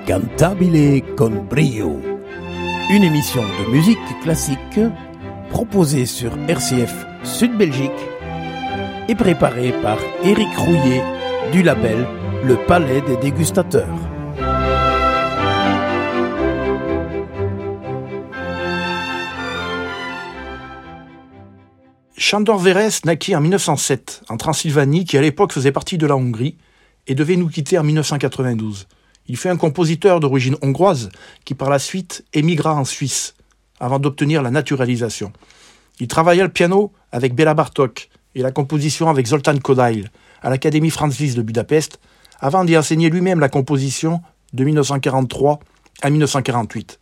Cantabile con brio. Une émission de musique classique proposée sur RCF Sud Belgique et préparée par Éric Rouillet du label Le Palais des Dégustateurs. Sándor Vérez naquit en 1907 en Transylvanie, qui à l'époque faisait partie de la Hongrie et devait nous quitter en 1992. Il fut un compositeur d'origine hongroise qui par la suite émigra en Suisse avant d'obtenir la naturalisation. Il travailla le piano avec Béla Bartók et la composition avec Zoltán Kodály à l'Académie Franz Liszt de Budapest avant d'y enseigner lui-même la composition de 1943 à 1948.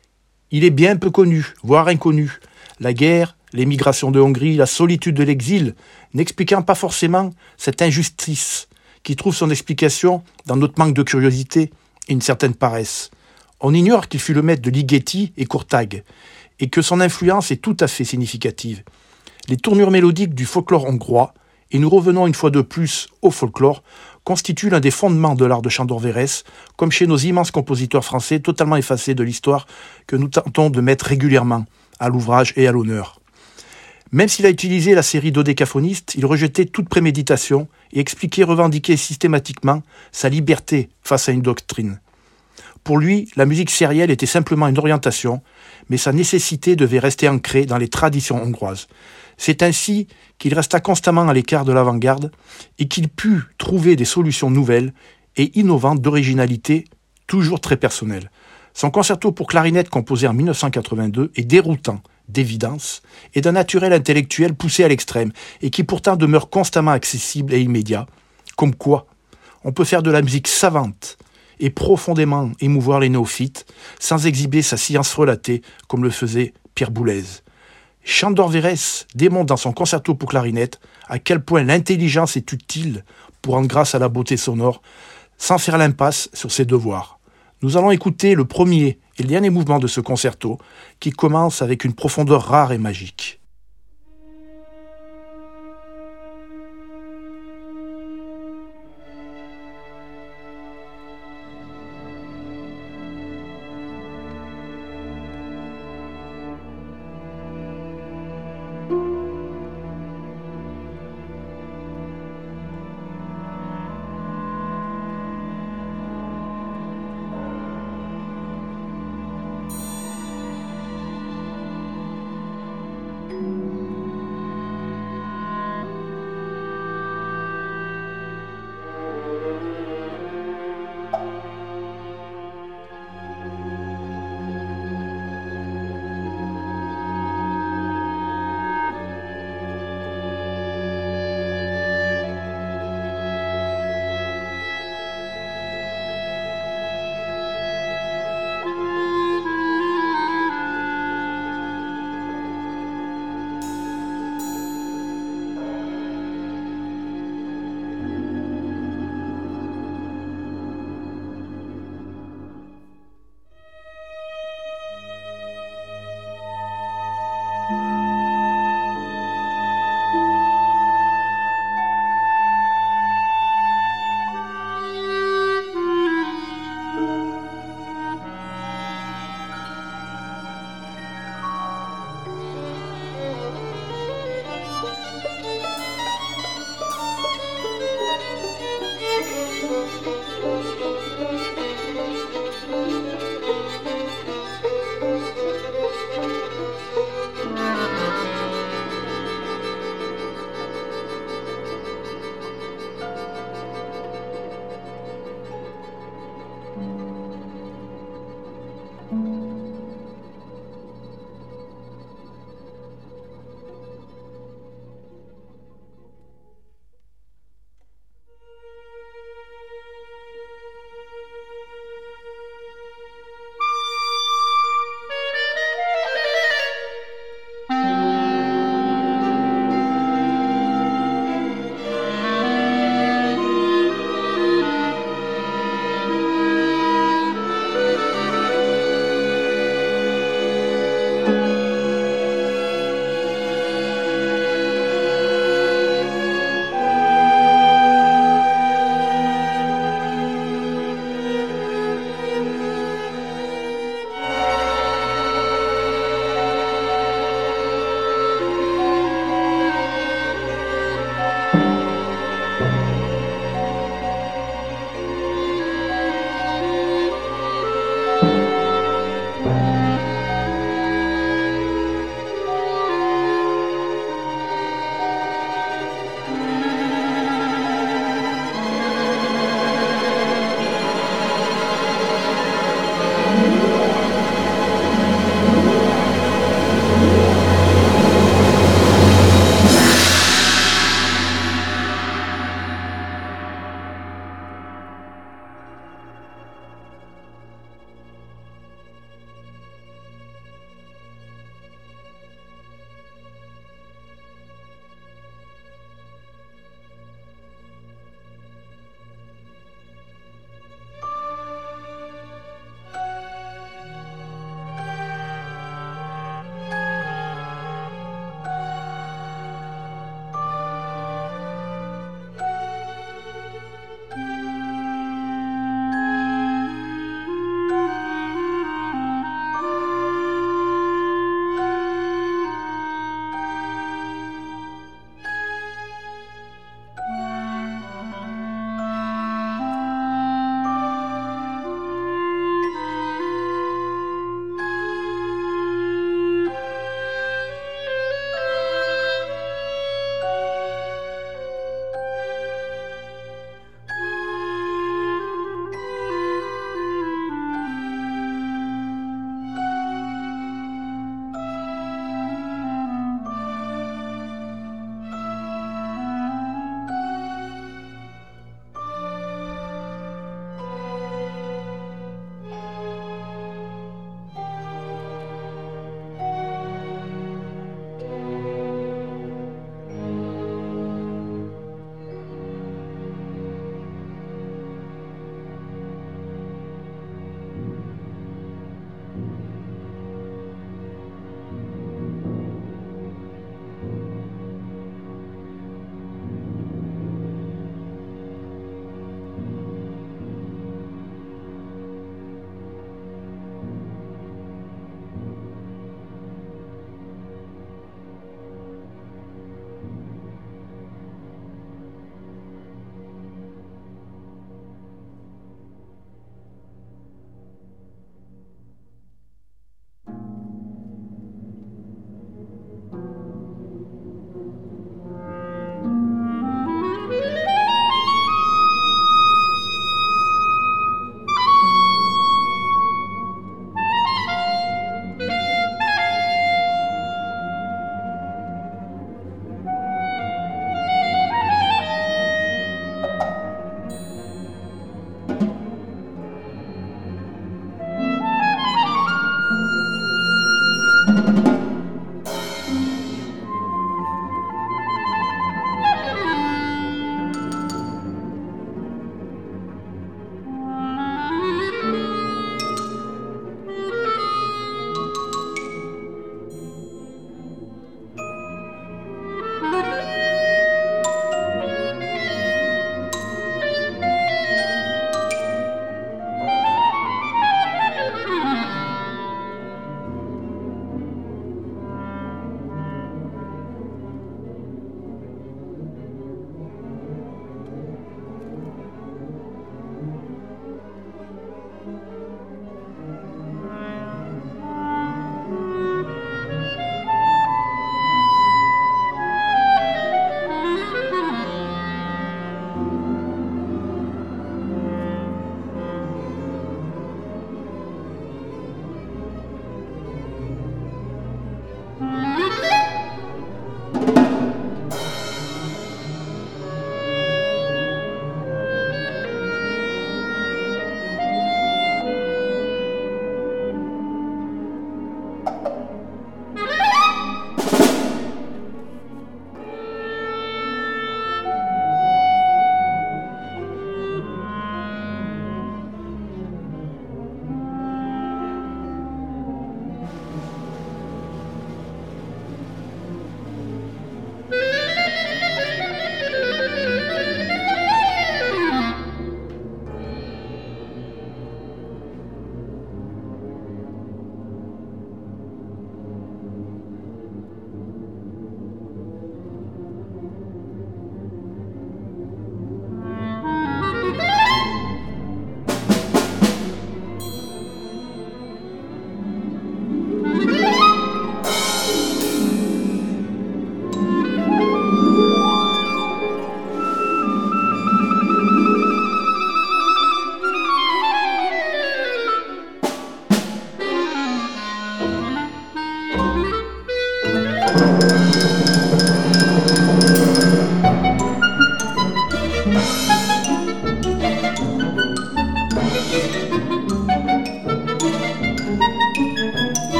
Il est bien peu connu, voire inconnu. La guerre, l'émigration de Hongrie, la solitude de l'exil, n'expliquant pas forcément cette injustice qui trouve son explication dans notre manque de curiosité et une certaine paresse. On ignore qu'il fut le maître de Ligeti et Kurtág, et que son influence est tout à fait significative. Les tournures mélodiques du folklore hongrois, et nous revenons une fois de plus au folklore, constituent l'un des fondements de l'art de Sándor Vérez, comme chez nos immenses compositeurs français totalement effacés de l'histoire que nous tentons de mettre régulièrement à l'ouvrage et à l'honneur. Même s'il a utilisé la série dodécaphoniste, il rejetait toute préméditation et expliquait, revendiquait systématiquement sa liberté face à une doctrine. Pour lui, la musique sérielle était simplement une orientation, mais sa nécessité devait rester ancrée dans les traditions hongroises. C'est ainsi qu'il resta constamment à l'écart de l'avant-garde et qu'il put trouver des solutions nouvelles et innovantes d'originalité, toujours très personnelles. Son concerto pour clarinette composé en 1982 est déroutant d'évidence et d'un naturel intellectuel poussé à l'extrême et qui pourtant demeure constamment accessible et immédiat. Comme quoi, on peut faire de la musique savante et profondément émouvoir les néophytes sans exhiber sa science relatée comme le faisait Pierre Boulez. Sándor Vérez démontre dans son concerto pour clarinette à quel point l'intelligence est utile pour rendre grâce à la beauté sonore sans faire l'impasse sur ses devoirs. Nous allons écouter le premier et le dernier mouvement de ce concerto qui commence avec une profondeur rare et magique.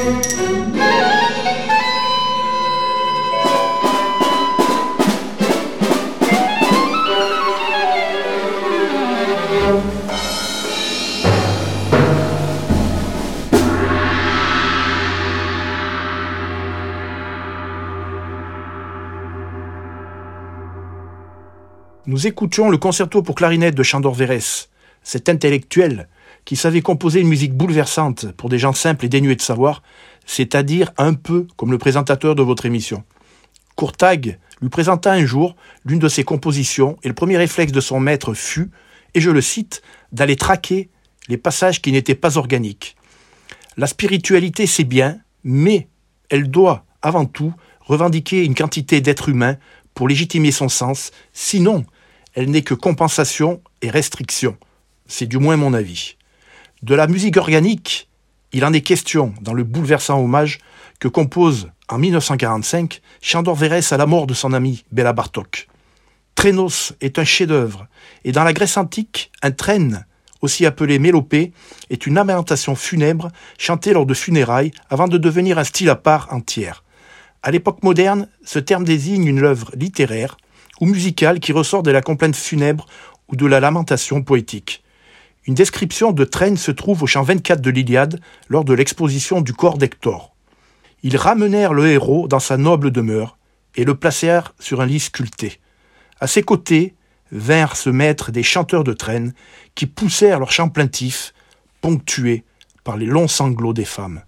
Nous écoutions le concerto pour clarinette de Sándor Vérès, cet intellectuel qui savait composer une musique bouleversante pour des gens simples et dénués de savoir, c'est-à-dire un peu comme le présentateur de votre émission. Courtag lui présenta un jour l'une de ses compositions et le premier réflexe de son maître fut, et je le cite, d'aller traquer les passages qui n'étaient pas organiques. La spiritualité, c'est bien, mais elle doit, avant tout, revendiquer une quantité d'êtres humains pour légitimer son sens, sinon elle n'est que compensation et restriction. C'est du moins mon avis. De la musique organique, il en est question dans le bouleversant hommage que compose en 1945 Sándor Vérès à la mort de son ami Béla Bartók. Trénos est un chef-d'œuvre, et dans la Grèce antique, un trène, aussi appelé mélopée, est une lamentation funèbre chantée lors de funérailles avant de devenir un style à part entière. À l'époque moderne, ce terme désigne une œuvre littéraire ou musicale qui ressort de la complainte funèbre ou de la lamentation poétique. Une description de Trène se trouve au chant 24 de l'Iliade lors de l'exposition du corps d'Hector. Ils ramenèrent le héros dans sa noble demeure et le placèrent sur un lit sculpté. À ses côtés vinrent se mettre des chanteurs de Trène qui poussèrent leurs chants plaintifs, ponctués par les longs sanglots des femmes.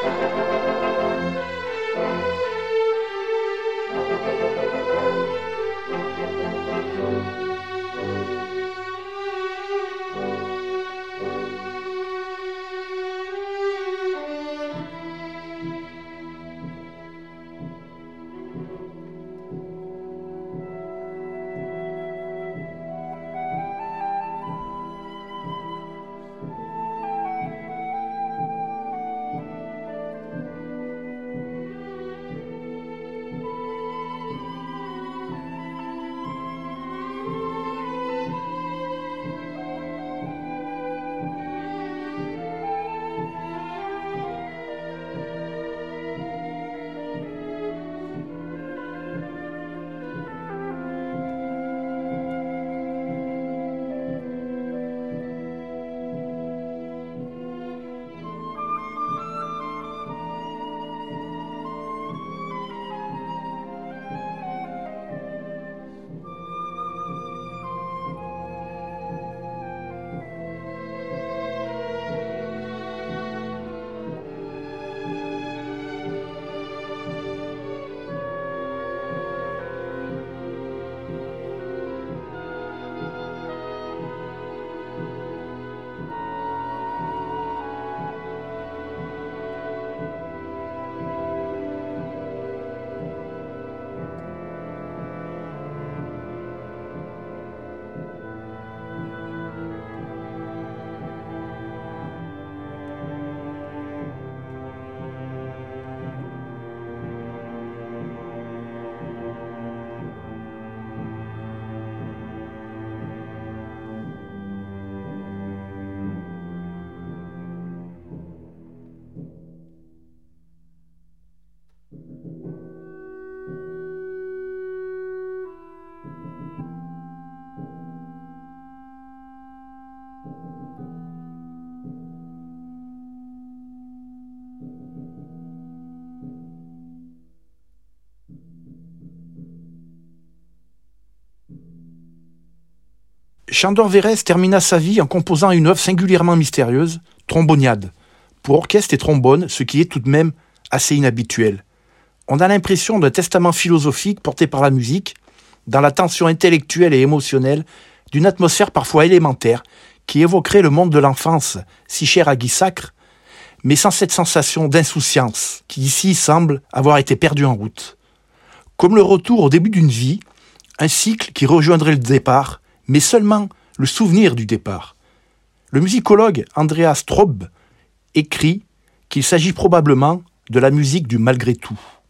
Sándor Vérez termina sa vie en composant une œuvre singulièrement mystérieuse, Tromboniade, pour orchestre et trombone, ce qui est tout de même assez inhabituel. On a l'impression d'un testament philosophique porté par la musique, dans la tension intellectuelle et émotionnelle d'une atmosphère parfois élémentaire qui évoquerait le monde de l'enfance, si cher à Guy Sacre, mais sans cette sensation d'insouciance qui ici semble avoir été perdue en route. Comme le retour au début d'une vie, un cycle qui rejoindrait le départ, mais seulement le souvenir du départ. Le musicologue Andreas Traub écrit qu'il s'agit probablement de la musique du malgré tout.